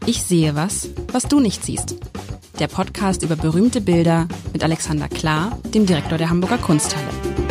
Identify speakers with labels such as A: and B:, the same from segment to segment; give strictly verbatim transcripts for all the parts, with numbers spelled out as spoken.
A: Ich sehe was, was du nicht siehst. Der Podcast über berühmte Bilder mit Alexander Klar, dem Direktor der Hamburger Kunsthalle.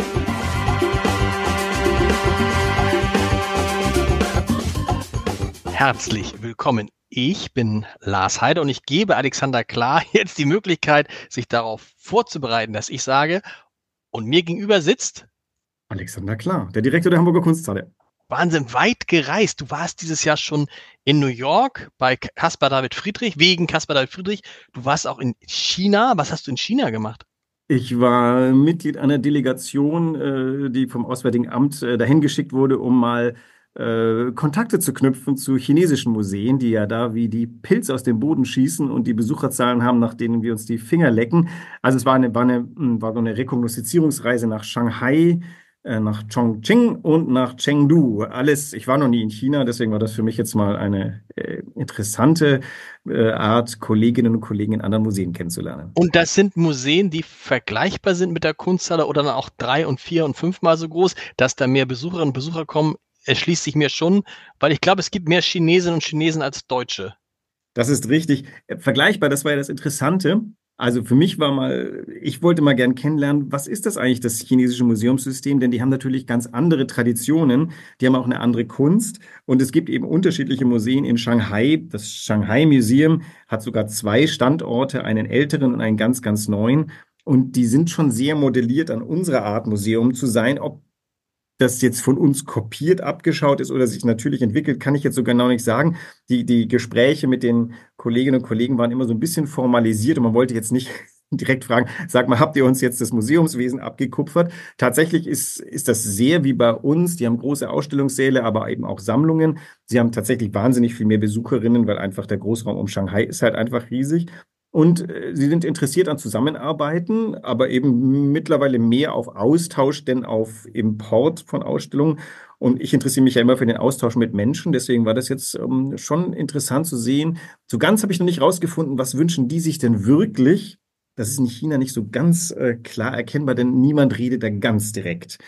B: Herzlich willkommen. Ich bin Lars Heider und ich gebe Alexander Klar jetzt die Möglichkeit, sich darauf vorzubereiten, dass ich sage, und mir gegenüber sitzt
C: Alexander Klar, der Direktor der Hamburger Kunsthalle.
B: Wahnsinn, weit gereist. Du warst dieses Jahr schon in New York bei Caspar David Friedrich, wegen Caspar David Friedrich. Du warst auch in China. Was hast du in China gemacht?
C: Ich war Mitglied einer Delegation, äh, die vom Auswärtigen Amt äh, dahin geschickt wurde, um mal äh, Kontakte zu knüpfen zu chinesischen Museen, die ja da wie die Pilze aus dem Boden schießen und die Besucherzahlen haben, nach denen wir uns die Finger lecken. Also es war eine, war eine, war so eine Rekognoszizierungsreise nach Shanghai, nach Chongqing und nach Chengdu. Alles, ich war noch nie in China, deswegen war das für mich jetzt mal eine äh, interessante äh, Art, Kolleginnen und Kollegen in anderen Museen kennenzulernen.
B: Und das sind Museen, die vergleichbar sind mit der Kunsthalle oder dann auch drei und vier und fünfmal so groß, dass da mehr Besucherinnen und Besucher kommen, erschließt sich mir schon, weil ich glaube, es gibt mehr Chinesinnen und Chinesen als Deutsche.
C: Das ist richtig. Vergleichbar, das war ja das Interessante. Also für mich war mal, ich wollte mal gern kennenlernen, was ist das eigentlich, das chinesische Museumssystem? Denn die haben natürlich ganz andere Traditionen, die haben auch eine andere Kunst und es gibt eben unterschiedliche Museen in Shanghai. Das Shanghai Museum hat sogar zwei Standorte, einen älteren und einen ganz, ganz neuen. Und die sind schon sehr modelliert an unserer Art, Museum zu sein. Ob das jetzt von uns kopiert, abgeschaut ist oder sich natürlich entwickelt, kann ich jetzt so genau nicht sagen. Die, die Gespräche mit den Kolleginnen und Kollegen waren immer so ein bisschen formalisiert und man wollte jetzt nicht direkt fragen, sag mal, habt ihr uns jetzt das Museumswesen abgekupfert? Tatsächlich ist, ist das sehr wie bei uns. Die haben große Ausstellungssäle, aber eben auch Sammlungen. Sie haben tatsächlich wahnsinnig viel mehr Besucherinnen, weil einfach der Großraum um Shanghai ist halt einfach riesig. Und äh, sie sind interessiert an Zusammenarbeiten, aber eben mittlerweile mehr auf Austausch denn auf Import von Ausstellungen. Und ich interessiere mich ja immer für den Austausch mit Menschen. Deswegen war das jetzt ähm, schon interessant zu sehen. So ganz habe ich noch nicht rausgefunden, was wünschen die sich denn wirklich? Das ist in China nicht so ganz äh, klar erkennbar, denn niemand redet da ganz direkt.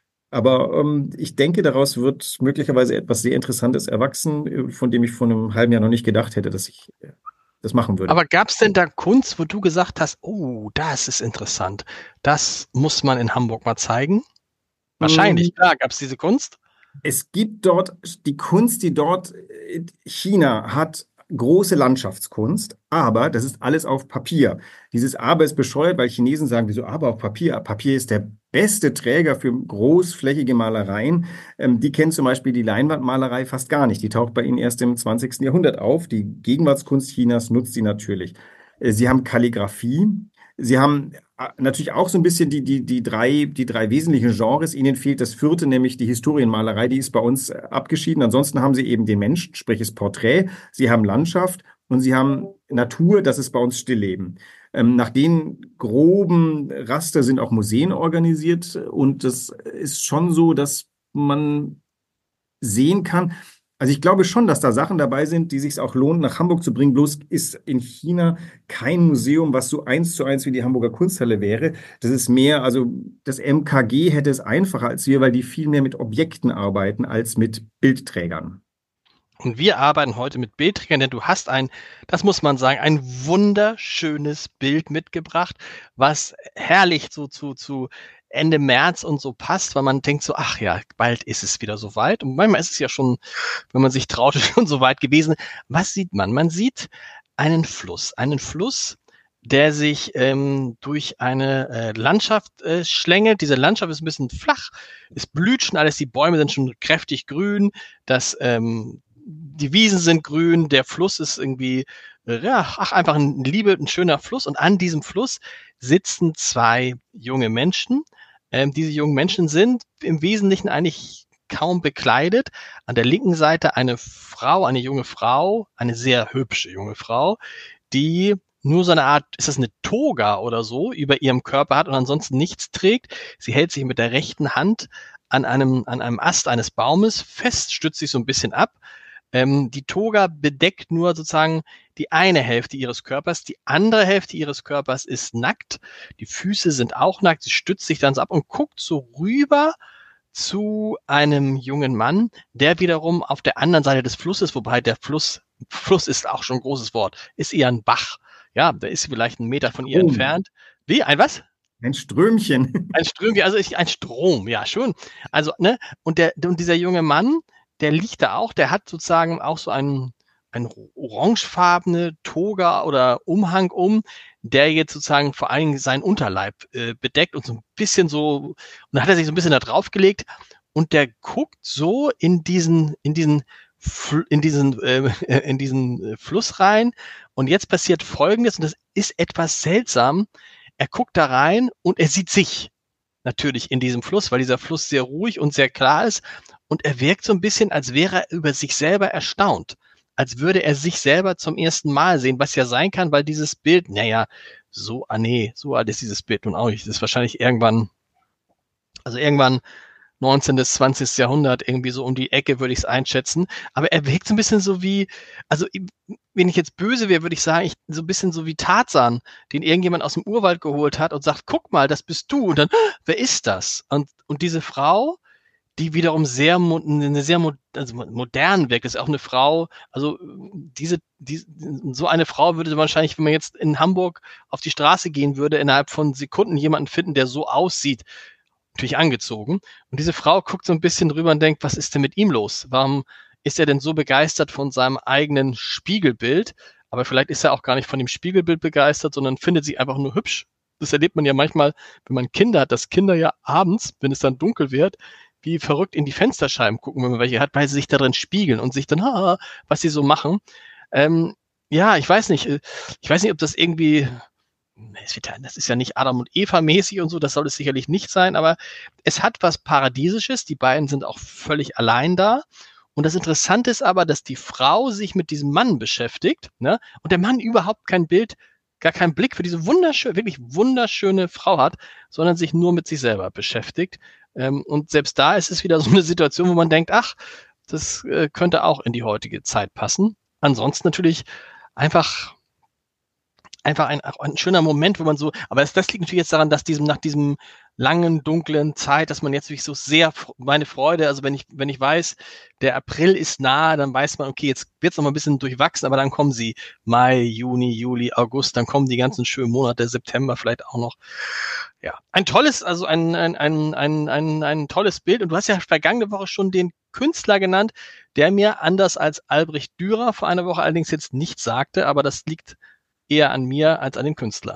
C: Aber ähm, ich denke, daraus wird möglicherweise etwas sehr Interessantes erwachsen, von dem ich vor einem halben Jahr noch nicht gedacht hätte, dass ich äh, das machen würde.
B: Aber gab es denn da Kunst, wo du gesagt hast, oh, das ist interessant, das muss man in Hamburg mal zeigen? Wahrscheinlich,
C: Mhm.
B: klar, gab es diese Kunst?
C: Es gibt dort die Kunst, die dort, China hat große Landschaftskunst, aber das ist alles auf Papier. Dieses Aber ist bescheuert, weil Chinesen sagen, wieso aber auf Papier? Papier ist der beste Träger für großflächige Malereien. Ähm, die kennen zum Beispiel die Leinwandmalerei fast gar nicht. Die taucht bei ihnen erst im zwanzigsten Jahrhundert auf. Die Gegenwartskunst Chinas nutzt sie natürlich. Äh, sie haben Kalligraphie. Sie haben natürlich auch so ein bisschen die, die, die, drei, die drei wesentlichen Genres. Ihnen fehlt das vierte, nämlich die Historienmalerei, die ist bei uns abgeschieden. Ansonsten haben Sie eben den Menschen, sprich das Porträt. Sie haben Landschaft und Sie haben Natur, das ist bei uns Stillleben. Ähm, nach den groben Raster sind auch Museen organisiert und das ist schon so, dass man sehen kann. Also ich glaube schon, dass da Sachen dabei sind, die sich auch lohnt, nach Hamburg zu bringen. Bloß ist in China kein Museum, was so eins zu eins wie die Hamburger Kunsthalle wäre. Das ist mehr, also das M K G hätte es einfacher als wir, weil die viel mehr mit Objekten arbeiten als mit Bildträgern.
B: Und wir arbeiten heute mit Bildträgern, denn du hast ein, das muss man sagen, ein wunderschönes Bild mitgebracht, was herrlich so zu, zu Ende März und so passt, weil man denkt so, ach ja, bald ist es wieder soweit. Und manchmal ist es ja schon, wenn man sich traut, schon so weit gewesen. Was sieht man? Man sieht einen Fluss, einen Fluss, der sich ähm, durch eine äh, Landschaft äh, schlängelt. Diese Landschaft ist ein bisschen flach, es blüht schon alles, die Bäume sind schon kräftig grün, das, ähm, die Wiesen sind grün, der Fluss ist irgendwie, äh, ja, ach, einfach ein liebe, ein schöner Fluss. Und an diesem Fluss sitzen zwei junge Menschen. Ähm, diese jungen Menschen sind im Wesentlichen eigentlich kaum bekleidet. An der linken Seite eine Frau, eine junge Frau, eine sehr hübsche junge Frau, die nur so eine Art, ist das eine Toga oder so, über ihrem Körper hat und ansonsten nichts trägt. Sie hält sich mit der rechten Hand an einem, an einem Ast eines Baumes fest, stützt sich so ein bisschen ab. Ähm, die Toga bedeckt nur sozusagen die eine Hälfte ihres Körpers, die andere Hälfte ihres Körpers ist nackt, die Füße sind auch nackt, sie stützt sich dann so ab und guckt so rüber zu einem jungen Mann, der wiederum auf der anderen Seite des Flusses, wobei der Fluss Fluss ist auch schon ein großes Wort, ist eher ein Bach. Ja, da ist sie vielleicht einen Meter von ihr
C: Oh.
B: entfernt. Wie, ein was?
C: Ein Strömchen.
B: Ein Strömchen, also ich, ein Strom, ja, schön. Also, ne, und der, und dieser junge Mann, der liegt da auch, der hat sozusagen auch so einen, einen orangefarbene Toga oder Umhang um, der jetzt sozusagen vor allen Dingen seinen Unterleib äh, bedeckt und so ein bisschen so, und dann hat er sich so ein bisschen da draufgelegt und der guckt so in diesen, in diesen, Fl- in diesen, äh, in diesen Fluss rein. Und jetzt passiert Folgendes, und das ist etwas seltsam. Er guckt da rein und er sieht sich natürlich in diesem Fluss, weil dieser Fluss sehr ruhig und sehr klar ist. Und er wirkt so ein bisschen, als wäre er über sich selber erstaunt. Als würde er sich selber zum ersten Mal sehen, was ja sein kann, weil dieses Bild, naja, so, ah nee, so alt ist dieses Bild nun auch nicht. Das ist wahrscheinlich irgendwann, also irgendwann neunzehnten, zwanzigsten Jahrhundert, irgendwie so um die Ecke, würde ich es einschätzen. Aber er wirkt so ein bisschen so wie, also wenn ich jetzt böse wäre, würde ich sagen, ich, so ein bisschen so wie Tarzan, den irgendjemand aus dem Urwald geholt hat und sagt, guck mal, das bist du. Und dann, wer ist das? Und, und diese Frau, die wiederum sehr, eine sehr also modern wirkt, ist auch eine Frau, also diese, die, so eine Frau würde wahrscheinlich, wenn man jetzt in Hamburg auf die Straße gehen würde, innerhalb von Sekunden jemanden finden, der so aussieht, natürlich angezogen. Und diese Frau guckt so ein bisschen drüber und denkt, was ist denn mit ihm los? Warum ist er denn so begeistert von seinem eigenen Spiegelbild? Aber vielleicht ist er auch gar nicht von dem Spiegelbild begeistert, sondern findet sie einfach nur hübsch. Das erlebt man ja manchmal, wenn man Kinder hat, dass Kinder ja abends, wenn es dann dunkel wird, wie verrückt in die Fensterscheiben gucken, wenn man welche hat, weil sie sich darin spiegeln und sich dann, ha, was sie so machen. Ähm, ja, ich weiß nicht. Ich weiß nicht, ob das irgendwie, das ist ja nicht Adam und Eva mäßig und so, das soll es sicherlich nicht sein, aber es hat was Paradiesisches. Die beiden sind auch völlig allein da. Und das Interessante ist aber, dass die Frau sich mit diesem Mann beschäftigt, ne? Und der Mann überhaupt kein Bild, gar keinen Blick für diese wunderschöne, wirklich wunderschöne Frau hat, sondern sich nur mit sich selber beschäftigt. Ähm, und selbst da ist es wieder so eine Situation, wo man denkt, ach, das äh, könnte auch in die heutige Zeit passen. Ansonsten natürlich einfach einfach ein, ein schöner Moment, wo man so, aber das, das liegt natürlich jetzt daran, dass diesem, nach diesem langen, dunklen Zeit, dass man jetzt wirklich so sehr meine Freude, also wenn ich, wenn ich weiß, der April ist nahe, dann weiß man, okay, jetzt wird es noch mal ein bisschen durchwachsen, aber dann kommen sie Mai, Juni, Juli, August, dann kommen die ganzen schönen Monate, September vielleicht auch noch. Ja, ein tolles, also ein, ein, ein, ein, ein, ein tolles Bild. Und du hast ja vergangene Woche schon den Künstler genannt, der mir anders als Albrecht Dürer vor einer Woche allerdings jetzt nichts sagte, aber das liegt eher an mir als an den Künstler.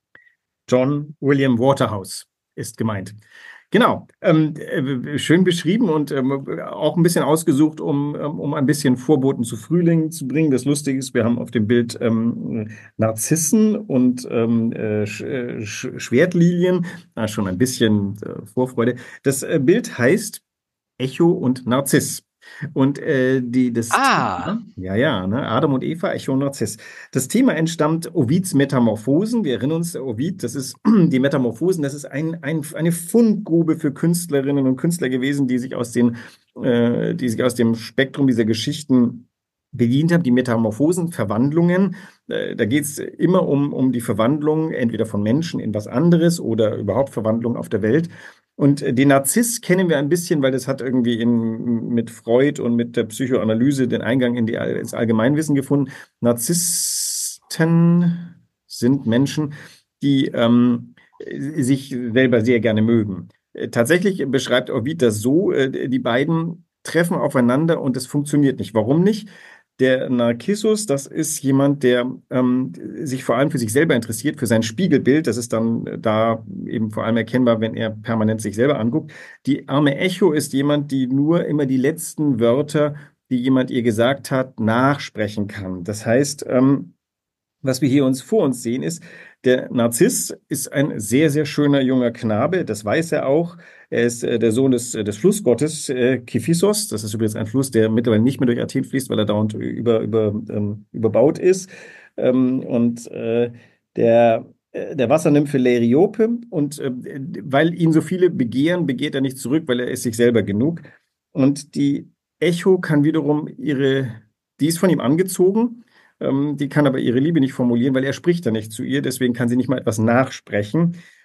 C: John William Waterhouse ist gemeint. Genau, ähm, äh, schön beschrieben und ähm, auch ein bisschen ausgesucht, um, um ein bisschen Vorboten zu Frühling zu bringen. Das Lustige ist, wir haben auf dem Bild ähm, Narzissen und ähm, äh, Sch Schwertlilien. Ah, schon ein bisschen äh, Vorfreude. Das äh, Bild heißt Echo und Narziss. Und äh, die, das
B: Ah.
C: Thema, ja, ja, ne, Adam und Eva, Echo und Narziss. Das Thema entstammt Ovids Metamorphosen. Wir erinnern uns, Ovid, das ist die Metamorphosen, das ist ein, ein, eine Fundgrube für Künstlerinnen und Künstler gewesen, die sich aus den, äh, die sich aus dem Spektrum dieser Geschichten bedient haben. Die Metamorphosen, Verwandlungen, äh, da geht es immer um, um die Verwandlung entweder von Menschen in was anderes oder überhaupt Verwandlung auf der Welt. Und den Narziss kennen wir ein bisschen, weil das hat irgendwie in, mit Freud und mit der Psychoanalyse den Eingang in die, ins Allgemeinwissen gefunden. Narzissten sind Menschen, die ähm, sich selber sehr gerne mögen. Tatsächlich beschreibt Ovid das so, die beiden treffen aufeinander und es funktioniert nicht. Warum nicht? Der Narkissus, das ist jemand, der ähm, sich vor allem für sich selber interessiert, für sein Spiegelbild. Das ist dann da eben vor allem erkennbar, wenn er permanent sich selber anguckt. Die arme Echo ist jemand, die nur immer die letzten Wörter, die jemand ihr gesagt hat, nachsprechen kann. Das heißt, ähm, was wir hier uns vor uns sehen, ist, der Narziss ist ein sehr, sehr schöner junger Knabe, das weiß er auch. Er ist äh, der Sohn des, des Flussgottes äh, Kephisos. Das ist übrigens ein Fluss, der mittlerweile nicht mehr durch Athen fließt, weil er dauernd über, über, ähm, überbaut ist. Ähm, und äh, der, äh, der Wassernymphe Läriope. Und äh, weil ihn so viele begehren, begehrt er nicht zurück, weil er ist sich selber genug. Und die Echo kann wiederum ihre, die ist von ihm angezogen. Die kann aber ihre Liebe nicht formulieren, weil er spricht da nicht zu ihr, deswegen kann sie nicht mal etwas nachsprechen.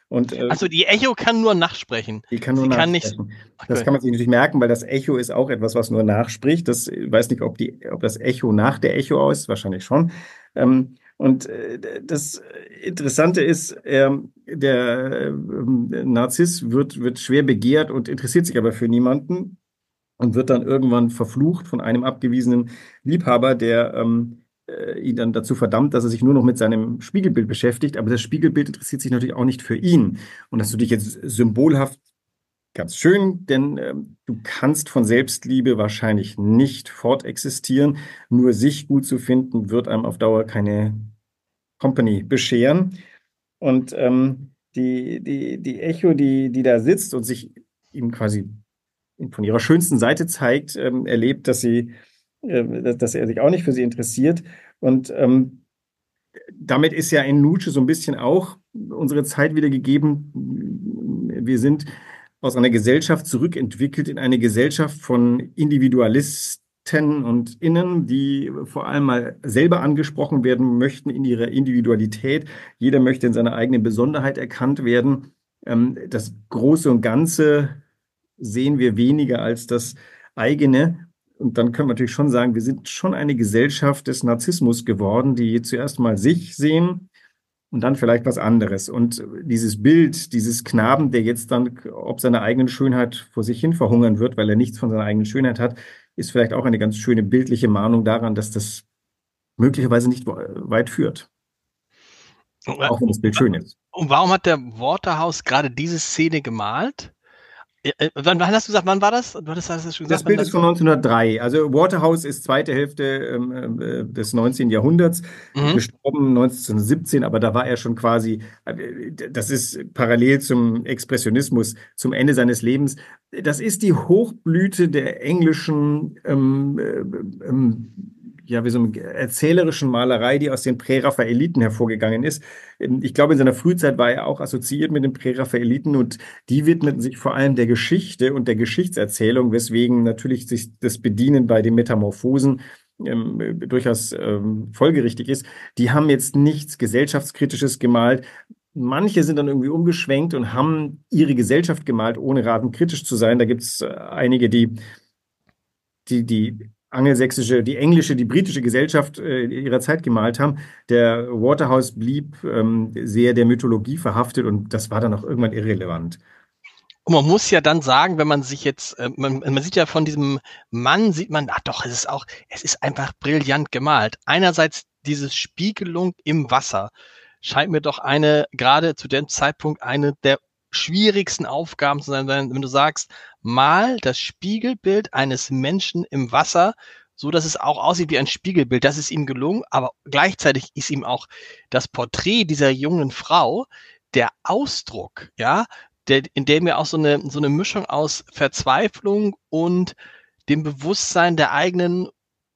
C: Und äh,
B: Also die Echo kann nur nachsprechen.
C: die kann nur
B: Sie kann nicht.
C: nachsprechen. Das
B: Okay.
C: kann man sich natürlich merken, weil das Echo ist auch etwas, was nur nachspricht. Das, ich weiß nicht, ob die, ob das Echo nach der Echo aus, wahrscheinlich schon. Ähm, und äh, das Interessante ist, ähm, der ähm, Narziss wird, wird schwer begehrt und interessiert sich aber für niemanden und wird dann irgendwann verflucht von einem abgewiesenen Liebhaber, der ähm, äh, ihn dann dazu verdammt, dass er sich nur noch mit seinem Spiegelbild beschäftigt. Aber das Spiegelbild interessiert sich natürlich auch nicht für ihn. Und das ist natürlich jetzt symbolhaft ganz schön, denn ähm, du kannst von Selbstliebe wahrscheinlich nicht fortexistieren. Nur sich gut zu finden, wird einem auf Dauer keine Company bescheren. Und ähm, die, die, die Echo, die, die da sitzt und sich ihm quasi von ihrer schönsten Seite zeigt, ähm, erlebt, dass sie, äh, dass, dass er sich auch nicht für sie interessiert. Und ähm, damit ist ja in Nietzsche so ein bisschen auch unsere Zeit wiedergegeben. Wir sind aus einer Gesellschaft zurückentwickelt in eine Gesellschaft von Individualisten und Innen, die vor allem mal selber angesprochen werden möchten in ihrer Individualität. Jeder möchte in seiner eigenen Besonderheit erkannt werden. Ähm, das Große und Ganze sehen wir weniger als das eigene. Und dann können wir natürlich schon sagen, wir sind schon eine Gesellschaft des Narzissmus geworden, die zuerst mal sich sehen und dann vielleicht was anderes. Und dieses Bild, dieses Knaben, der jetzt dann ob seiner eigenen Schönheit vor sich hin verhungern wird, weil er nichts von seiner eigenen Schönheit hat, ist vielleicht auch eine ganz schöne bildliche Mahnung daran, dass das möglicherweise nicht weit führt, auch wenn das Bild schön ist.
B: Und warum hat der Waterhouse gerade diese Szene gemalt? Äh, Wann, wann hast du gesagt, wann war das? Du hattest das schon gesagt.
C: Das Bild ist von neunzehnhundertdrei. Also Waterhouse ist zweite Hälfte ähm, äh, des neunzehnten. Jahrhunderts,
B: Mhm.
C: gestorben neunzehnhundertsiebzehn, aber da war er schon quasi, äh, das ist parallel zum Expressionismus, zum Ende seines Lebens. Das ist die Hochblüte der englischen ähm, äh, ähm, ja, wie so eine erzählerischen Malerei, die aus den Präraffaeliten hervorgegangen ist. Ich glaube, in seiner Frühzeit war er auch assoziiert mit den Präraffaeliten und die widmeten sich vor allem der Geschichte und der Geschichtserzählung, weswegen natürlich sich das Bedienen bei den Metamorphosen ähm, durchaus ähm, folgerichtig ist. Die haben jetzt nichts Gesellschaftskritisches gemalt. Manche sind dann irgendwie umgeschwenkt und haben ihre Gesellschaft gemalt, ohne ratend kritisch zu sein. Da gibt es äh, einige, die, die, die angelsächsische, die englische, die britische Gesellschaft äh, ihrer Zeit gemalt haben. Der Waterhouse blieb ähm, sehr der Mythologie verhaftet und das war dann auch irgendwann irrelevant.
B: Und man muss ja dann sagen, wenn man sich jetzt, äh, man, man sieht ja von diesem Mann, sieht man, ach doch, es ist auch, es ist einfach brillant gemalt. Einerseits diese Spiegelung im Wasser scheint mir doch eine, gerade zu dem Zeitpunkt, eine der schwierigsten Aufgaben zu sein, wenn du sagst, mal das Spiegelbild eines Menschen im Wasser, so dass es auch aussieht wie ein Spiegelbild. Das ist ihm gelungen, aber gleichzeitig ist ihm auch das Porträt dieser jungen Frau, der Ausdruck, ja, der, in dem ja auch so eine, so eine Mischung aus Verzweiflung und dem Bewusstsein der eigenen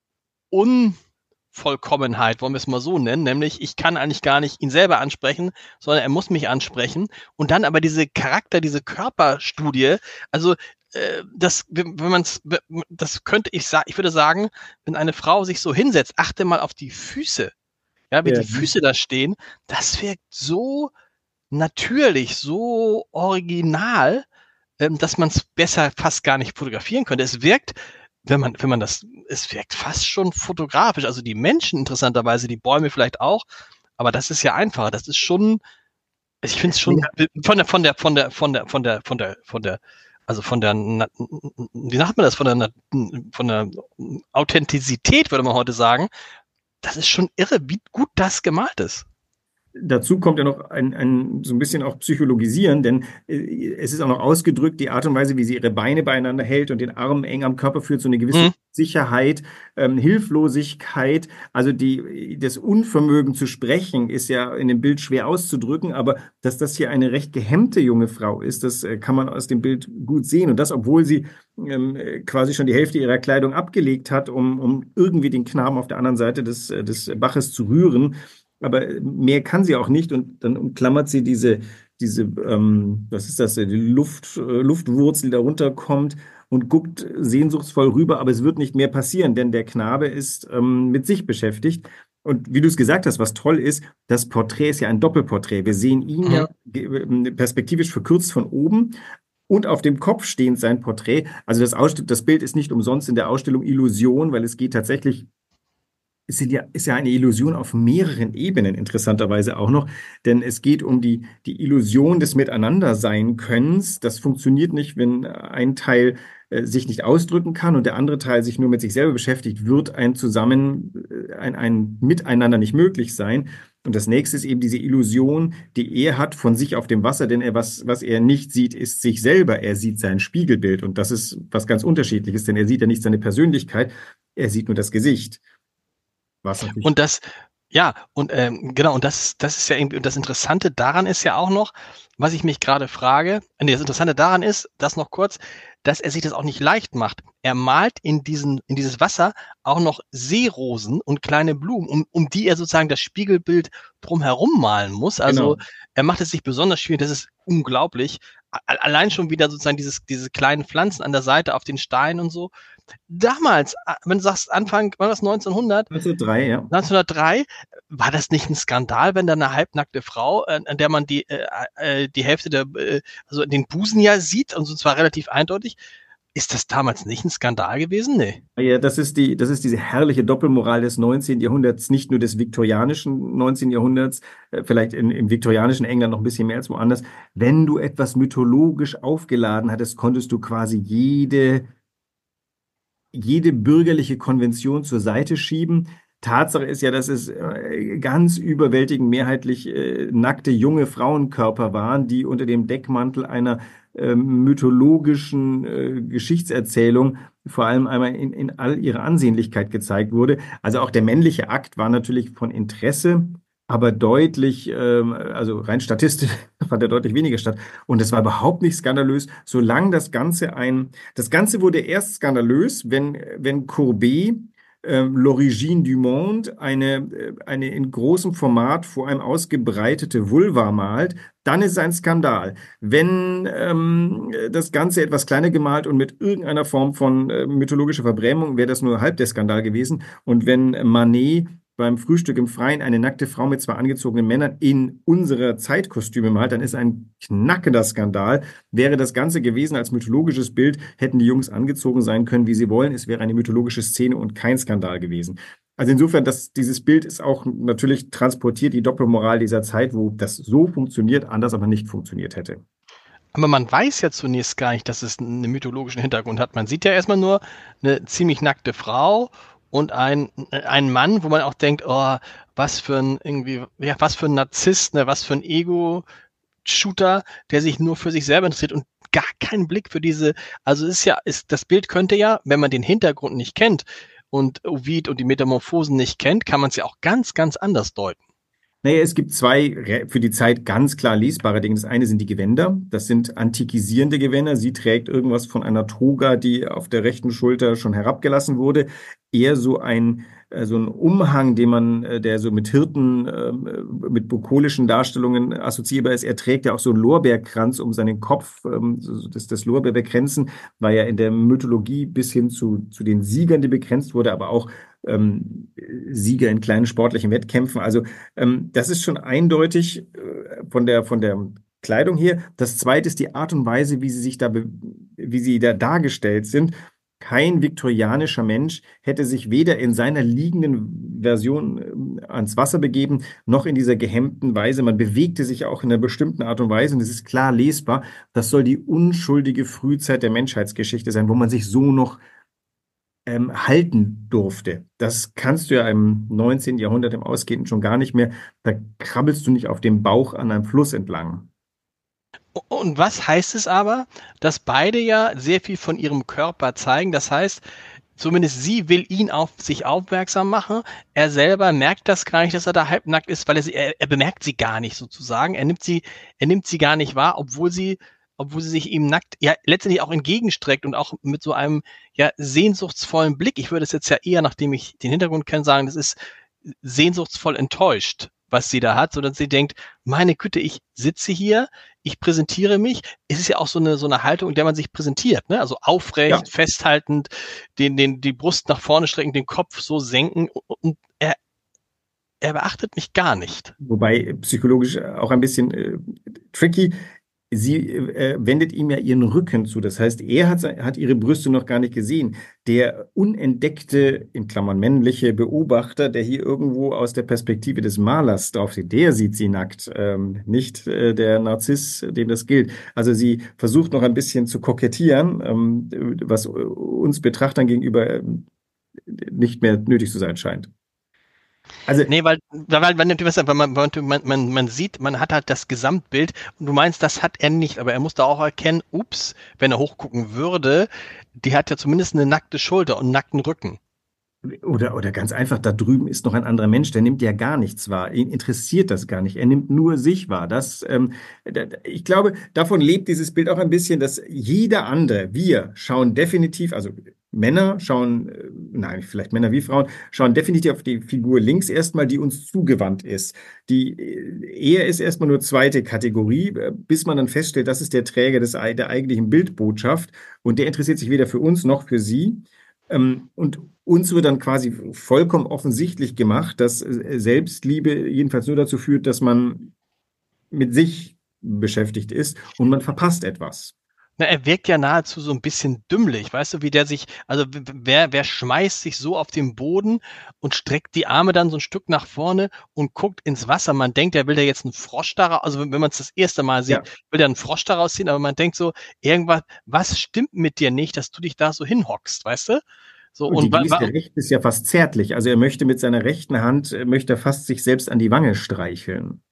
B: Unvollkommenheit, wollen wir es mal so nennen, nämlich ich kann eigentlich gar nicht ihn selber ansprechen, sondern er muss mich ansprechen. Und dann aber diese Charakter, diese Körperstudie, also äh, das, wenn man es, das könnte ich sagen, ich würde sagen, wenn eine Frau sich so hinsetzt, achte mal auf die Füße, ja, wie
C: Ja.
B: die Füße da stehen, das wirkt so natürlich, so original, ähm, dass man es besser fast gar nicht fotografieren könnte. Es wirkt, wenn man, wenn man das, es wirkt fast schon fotografisch. Also die Menschen interessanterweise, die Bäume vielleicht auch, aber das ist ja einfacher. Das ist schon, ich finde es schon
C: Ja.
B: von der, von der, von der, von der, von der, von der, von der, also von der, wie sagt man das, von der, von der Authentizität, würde man heute sagen. Das ist schon irre, wie gut das gemalt ist.
C: Dazu kommt ja noch ein, ein so ein bisschen auch Psychologisieren, denn äh, es ist auch noch ausgedrückt, die Art und Weise, wie sie ihre Beine beieinander hält und den Arm eng am Körper führt, so eine gewisse
B: Mhm.
C: Sicherheit, ähm, Hilflosigkeit, also die, das Unvermögen zu sprechen ist ja in dem Bild schwer auszudrücken, aber dass das hier eine recht gehemmte junge Frau ist, das äh, kann man aus dem Bild gut sehen und das, obwohl sie ähm, quasi schon die Hälfte ihrer Kleidung abgelegt hat, um, um irgendwie den Knaben auf der anderen Seite des, des Baches zu rühren. Aber mehr kann sie auch nicht und dann umklammert sie diese, diese ähm, was ist das, die Luft, äh, Luftwurzel, die da runterkommt und guckt sehnsuchtsvoll rüber, aber es wird nicht mehr passieren, denn der Knabe ist ähm, mit sich beschäftigt. Und wie du es gesagt hast, was toll ist, das Porträt ist ja ein Doppelporträt. Wir sehen ihn
B: Mhm.
C: ja ge- perspektivisch verkürzt von oben und auf dem Kopf stehend sein Porträt. Also das, Ausst- das Bild ist nicht umsonst in der Ausstellung Illusion, weil es geht tatsächlich, es sind ja, ist ja eine Illusion auf mehreren Ebenen, interessanterweise auch noch, denn es geht um die, die Illusion des Miteinandersein-Könnens. Das funktioniert nicht, wenn ein Teil äh, sich nicht ausdrücken kann und der andere Teil sich nur mit sich selber beschäftigt, wird ein Zusammen, äh, ein, ein Miteinander nicht möglich sein. Und das nächste ist eben diese Illusion, die er hat von sich auf dem Wasser, denn er, was, was er nicht sieht, ist sich selber. Er sieht sein Spiegelbild und das ist was ganz Unterschiedliches, denn er sieht ja nicht seine Persönlichkeit, er sieht nur das Gesicht. Was natürlich
B: Und das, ja, und ähm, genau, und das, das ist ja irgendwie, und das Interessante daran ist ja auch noch, was ich mich gerade frage, nee, das Interessante daran ist, das noch kurz, dass er sich das auch nicht leicht macht. Er malt in diesen, in dieses Wasser auch noch Seerosen und kleine Blumen, um, um die er sozusagen das Spiegelbild drumherum malen muss. Also
C: genau.
B: er macht es sich besonders schwierig, das ist unglaublich. A- Allein schon wieder sozusagen dieses, diese kleinen Pflanzen an der Seite auf den Steinen und so. Damals, a- wenn du sagst, Anfang, war das neunzehnhundert?
C: Also drei, ja.
B: neunzehnhundertdrei, war das nicht ein Skandal, wenn da eine halbnackte Frau, äh, an der man die, äh, äh, die Hälfte der, äh, also den Busen ja sieht, und zwar relativ eindeutig? Ist das damals nicht ein Skandal gewesen? Nee.
C: Ja, das ist die, das ist diese herrliche Doppelmoral des neunzehnten. Jahrhunderts, nicht nur des viktorianischen neunzehnten. Jahrhunderts, äh, vielleicht in, im viktorianischen England noch ein bisschen mehr als woanders. Wenn du etwas mythologisch aufgeladen hattest, konntest du quasi jede jede bürgerliche Konvention zur Seite schieben. Tatsache ist ja, dass es äh, ganz überwältigend mehrheitlich äh, nackte junge Frauenkörper waren, die unter dem Deckmantel einer äh, mythologischen äh, Geschichtserzählung vor allem einmal in, in all ihrer Ansehnlichkeit gezeigt wurde. Also auch der männliche Akt war natürlich von Interesse, aber deutlich, ähm, also rein statistisch fand er deutlich weniger statt. Und es war überhaupt nicht skandalös, solange das Ganze ein das Ganze wurde erst skandalös, wenn, wenn Courbet äh, L'Origine du Monde, eine, äh, eine in großem Format vor einem ausgebreitete Vulva malt, dann ist es ein Skandal. Wenn ähm, das Ganze etwas kleiner gemalt und mit irgendeiner Form von äh, mythologischer Verbrämung, wäre das nur halb der Skandal gewesen. Und wenn Manet beim Frühstück im Freien eine nackte Frau mit zwei angezogenen Männern in unserer Zeitkostüme malt, dann ist ein knackender Skandal. Wäre das Ganze gewesen als mythologisches Bild, hätten die Jungs angezogen sein können, wie sie wollen. Es wäre eine mythologische Szene und kein Skandal gewesen. Also insofern, das, dieses Bild ist auch natürlich transportiert, die Doppelmoral dieser Zeit, wo das so funktioniert, anders aber nicht funktioniert hätte.
B: Aber man weiß ja zunächst gar nicht, dass es einen mythologischen Hintergrund hat. Man sieht ja erstmal nur eine ziemlich nackte Frau und ein, einen Mann, wo man auch denkt, oh, was für ein irgendwie, ja, was für ein Narzisst, ne, was für ein Ego-Shooter, der sich nur für sich selber interessiert und gar keinen Blick für diese, also es ist ja, ist, das Bild könnte ja, wenn man den Hintergrund nicht kennt und Ovid und die Metamorphosen nicht kennt, kann man es ja auch ganz, ganz anders deuten.
C: Naja, es gibt zwei für die Zeit ganz klar lesbare Dinge. Das eine sind die Gewänder. Das sind antikisierende Gewänder. Sie trägt irgendwas von einer Toga, die auf der rechten Schulter schon herabgelassen wurde. Eher so ein, äh, so ein Umhang, den man, äh, der so mit Hirten, äh, mit bukolischen Darstellungen assoziierbar ist. Er trägt ja auch so einen Lorbeerkranz um seinen Kopf. Ähm, so, das, das Lorbeerbekränzen war ja in der Mythologie bis hin zu, zu den Siegern, die begrenzt wurde, aber auch ähm, Sieger in kleinen sportlichen Wettkämpfen. Also ähm, das ist schon eindeutig äh, von der, von der Kleidung hier. Das zweite ist die Art und Weise, wie sie sich da, be- wie sie da dargestellt sind. Kein viktorianischer Mensch hätte sich weder in seiner liegenden Version äh, ans Wasser begeben, noch in dieser gehemmten Weise. Man bewegte sich auch in einer bestimmten Art und Weise und es ist klar lesbar. Das soll die unschuldige Frühzeit der Menschheitsgeschichte sein, wo man sich so noch ähm, halten durfte. Das kannst du ja im neunzehnten. Jahrhundert im Ausgehenden schon gar nicht mehr. Da krabbelst du nicht auf dem Bauch an einem Fluss entlang.
B: Und was heißt es aber, dass beide ja sehr viel von ihrem Körper zeigen? Das heißt, zumindest sie will ihn auf sich aufmerksam machen. Er selber merkt das gar nicht, dass er da halbnackt ist, weil er, sie, er, er bemerkt sie gar nicht sozusagen. Er nimmt sie, er nimmt sie gar nicht wahr, obwohl sie, obwohl sie sich ihm nackt, ja, letztendlich auch entgegenstreckt und auch mit so einem, ja, sehnsuchtsvollen Blick. Ich würde es jetzt ja eher, nachdem ich den Hintergrund kenne, sagen, das ist sehnsuchtsvoll enttäuscht, was sie da hat, sodass sie denkt, meine Güte, ich sitze hier, ich präsentiere mich. Es ist ja auch so eine, so eine Haltung, in der man sich präsentiert, ne? Also aufrecht,
C: Ja.
B: festhaltend, den, den, die Brust nach vorne strecken, den Kopf so senken und er, er beachtet mich gar nicht.
C: Wobei psychologisch auch ein bisschen äh, tricky. Sie äh, wendet ihm ja ihren Rücken zu. Das heißt, er hat, hat ihre Brüste noch gar nicht gesehen. Der unentdeckte, in Klammern männliche Beobachter, der hier irgendwo aus der Perspektive des Malers drauf sieht, der sieht sie nackt, ähm, nicht äh, der Narziss, dem das gilt. Also sie versucht noch ein bisschen zu kokettieren, ähm, was uns Betrachtern gegenüber äh, nicht mehr nötig zu sein scheint. Also,
B: Nee, weil, weil, weil, weil man, man, man, man sieht, man hat halt das Gesamtbild und du meinst, das hat er nicht, aber er muss da auch erkennen, ups, wenn er hochgucken würde, die hat ja zumindest eine nackte Schulter und einen nackten Rücken.
C: Oder, oder ganz einfach, da drüben ist noch ein anderer Mensch, der nimmt ja gar nichts wahr. Ihn interessiert das gar nicht. Er nimmt nur sich wahr. Das, ähm, da, ich glaube, davon lebt dieses Bild auch ein bisschen, dass jeder andere, wir schauen definitiv, also Männer schauen, äh, nein, vielleicht Männer wie Frauen, schauen definitiv auf die Figur links erstmal, die uns zugewandt ist. Die, äh, er ist erstmal nur zweite Kategorie, äh, bis man dann feststellt, das ist der Träger des, der eigentlichen Bildbotschaft und der interessiert sich weder für uns noch für sie. Ähm, und uns wird dann quasi vollkommen offensichtlich gemacht, dass äh, Selbstliebe jedenfalls nur dazu führt, dass man mit sich beschäftigt ist und man verpasst etwas.
B: Na, er wirkt ja nahezu so ein bisschen dümmlich, weißt du, wie der sich, also wer, wer schmeißt sich so auf den Boden und streckt die Arme dann so ein Stück nach vorne und guckt ins Wasser. Man denkt, er will da jetzt einen Frosch daraus, also wenn man es das erste Mal sieht,
C: Ja.
B: will er einen Frosch daraus ziehen, aber man denkt so, irgendwas, was stimmt mit dir nicht, dass du dich da so hinhockst, weißt du? So,
C: Und
B: und
C: die
B: wa-
C: Geste
B: wa-
C: rechts ist ja fast zärtlich. Also er möchte mit seiner rechten Hand, äh, möchte er fast sich selbst an die Wange streicheln.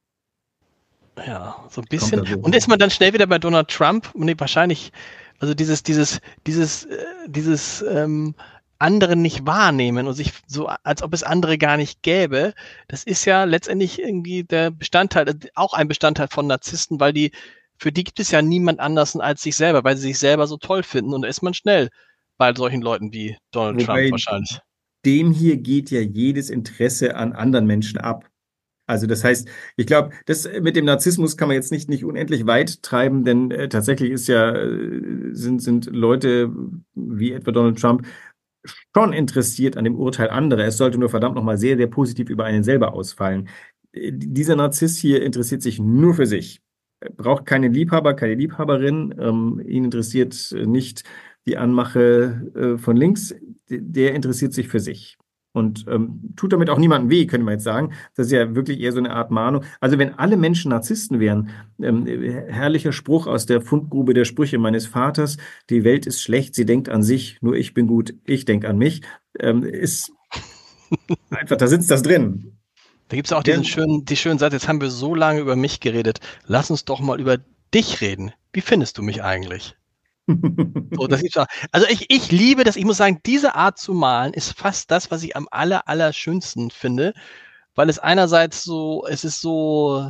B: ja, so ein
C: Kommt
B: bisschen.
C: da so.
B: Und ist man dann schnell wieder bei Donald Trump? Nee, wahrscheinlich, also dieses, dieses, dieses, äh, dieses ähm, andere nicht wahrnehmen und sich so, als ob es andere gar nicht gäbe, das ist ja letztendlich irgendwie der Bestandteil, äh, auch ein Bestandteil von Narzissten, weil die, für die gibt es ja niemand anders als sich selber, weil sie sich selber so toll finden und da ist man schnell bei solchen Leuten wie Donald Trump
C: Wobei
B: wahrscheinlich.
C: dem hier geht ja jedes Interesse an anderen Menschen ab. Also das heißt, ich glaube, das mit dem Narzissmus kann man jetzt nicht, nicht unendlich weit treiben, denn äh, tatsächlich ist ja, äh, sind, sind Leute wie etwa Donald Trump schon interessiert an dem Urteil anderer. Es sollte nur verdammt nochmal sehr, sehr positiv über einen selber ausfallen. Äh, Dieser Narzisst hier interessiert sich nur für sich. Er braucht keinen Liebhaber, keine Liebhaberin. Ähm, ihn interessiert äh, nicht die Anmache äh, von links. D- Der interessiert sich für sich. Und ähm, tut damit auch niemandem weh, könnte man jetzt sagen. Das ist ja wirklich eher so eine Art Mahnung. Also wenn alle Menschen Narzissten wären, ähm, herrlicher Spruch aus der Fundgrube der Sprüche meines Vaters, die Welt ist schlecht, sie denkt an sich, nur ich bin gut, ich denke an mich, ähm, ist einfach, da sitzt das drin.
B: Da gibt es auch
C: Ja.
B: diesen schönen, die schönen Satz, jetzt haben wir so lange über mich geredet, lass uns doch mal über dich reden. Wie findest du mich eigentlich? So, das gibt's auch. Also ich, ich liebe das, ich muss sagen, diese Art zu malen ist fast das, was ich am aller, allerschönsten finde, weil es einerseits so, es ist so,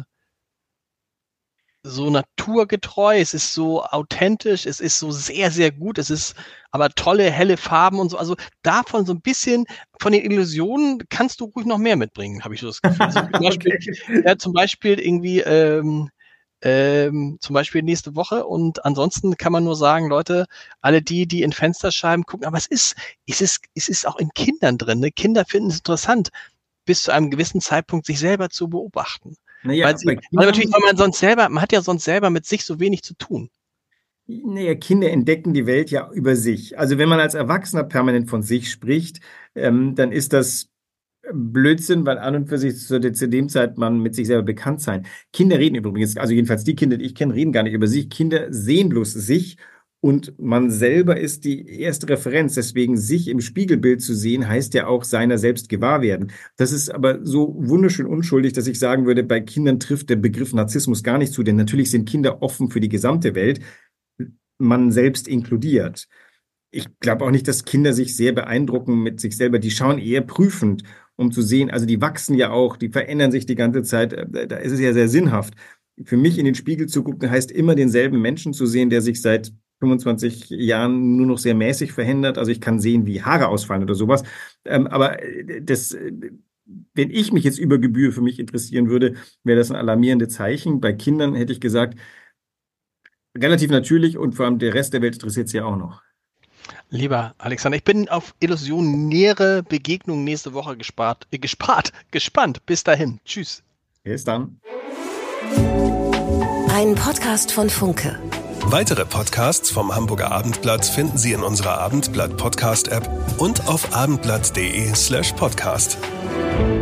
B: so naturgetreu, es ist so authentisch, es ist so sehr, sehr gut, es ist aber tolle, helle Farben und so. Also davon so ein bisschen, von den Illusionen kannst du ruhig noch mehr mitbringen, habe ich so das Gefühl. Also zum Beispiel,
C: Okay.
B: ja, zum Beispiel irgendwie, ähm, ähm, zum Beispiel nächste Woche und ansonsten kann man nur sagen, Leute, alle die, die in Fensterscheiben gucken, aber es ist, es ist, es ist auch in Kindern drin. Ne? Kinder finden es interessant, bis zu einem gewissen Zeitpunkt sich selber zu beobachten.
C: Naja,
B: Weil sie,
C: bei
B: weil natürlich,
C: Kindern,
B: weil man sonst selber, man hat ja sonst selber mit sich so wenig zu tun.
C: naja, Kinder entdecken die Welt ja über sich. Also wenn man als Erwachsener permanent von sich spricht, ähm, dann ist das Blödsinn, weil an und für sich zu, zu dem Zeit man mit sich selber bekannt sein. Kinder reden übrigens, also jedenfalls die Kinder, die ich kenne, reden gar nicht über sich. Kinder sehen bloß sich und man selber ist die erste Referenz. Deswegen sich im Spiegelbild zu sehen, heißt ja auch seiner selbst gewahr werden. Das ist aber so wunderschön unschuldig, dass ich sagen würde, bei Kindern trifft der Begriff Narzissmus gar nicht zu, denn natürlich sind Kinder offen für die gesamte Welt, man selbst inkludiert. Ich glaube auch nicht, dass Kinder sich sehr beeindrucken mit sich selber. Die schauen eher prüfend, um zu sehen. Also die wachsen ja auch, die verändern sich die ganze Zeit. Äh, Da ist es ja sehr sinnhaft. Für mich in den Spiegel zu gucken, heißt immer denselben Menschen zu sehen, der sich seit fünfundzwanzig Jahren nur noch sehr mäßig verändert. Also ich kann sehen, wie Haare ausfallen oder sowas. Ähm, aber äh, das, äh, wenn ich mich jetzt über Gebühr für mich interessieren würde, wäre das ein alarmierendes Zeichen. Bei Kindern hätte ich gesagt, relativ natürlich und vor allem der Rest der Welt interessiert sie ja auch noch.
B: Lieber Alexander, ich bin auf illusionäre Begegnungen nächste Woche gespart, äh, gespart, gespannt. Bis dahin. Tschüss.
C: Bis dann.
D: Ein Podcast von Funke.
E: Weitere Podcasts vom Hamburger Abendblatt finden Sie in unserer Abendblatt Podcast App und auf abendblatt punkt de slash podcast.